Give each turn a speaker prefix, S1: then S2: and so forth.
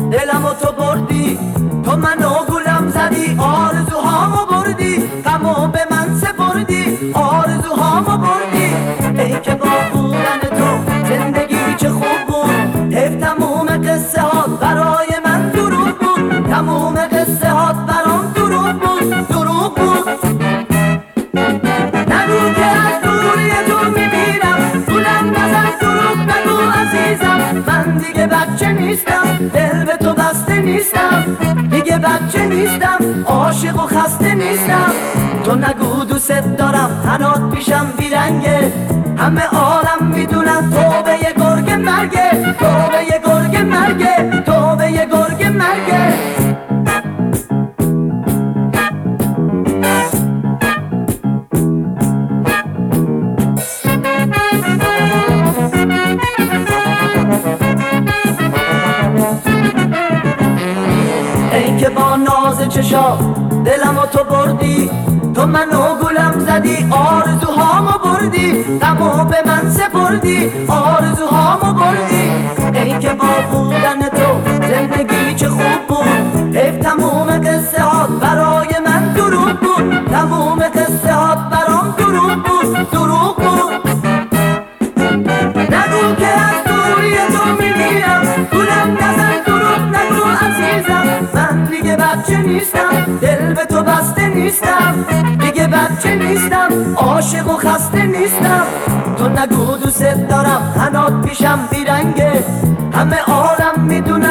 S1: دلم و تو بردی، تو منو گولم زدی، آرزوهامو بردی، غمو به من سپردی، آرزوهامو بردی. ای که با بودن تو زندگی چه خوب بود، حیف تموم قصه هات برای من دروغ بود، تموم قصه هات برام دروغ بود، دروغ بود. نگو که از دوری تو میمیرم، گولم نزن، دروغ نگو عزیزم. من دیگه بچه نیستم، دل به تو بسته نیستم، دیگه بچه نیستم، عاشق و خسته نیستم. تو نگو دوست دارم، تنات پیشم بیرنگه، همه عالم میدونن تو به یه گرگ مرگه، تو به یه گرگ مرگه، تو به یه گرگ مرگه. ای که با ناز چشا دلم و تو بردی، تو منو گولم زدی، آرزوهامو بردی، غمو به من سپردی، آرزوهامو بردی. ای که با بودن تو زندگی چه خوب بود، حیف تموم قصه هات برای من دروغ بود، تموم قصه هات برام دروغ بود، دروغ بود. نگو که از دوری تو میمیرم، گولم نزن، دروغ نگو عزیزم. من دیگه بچه نیستم، دل به تو بسته نیستم، دیگه بچه نیستم، عاشق و خسته نیستم. تو نگو دوست دارم، تنات پیشم بیرنگه، همه عالم میدونن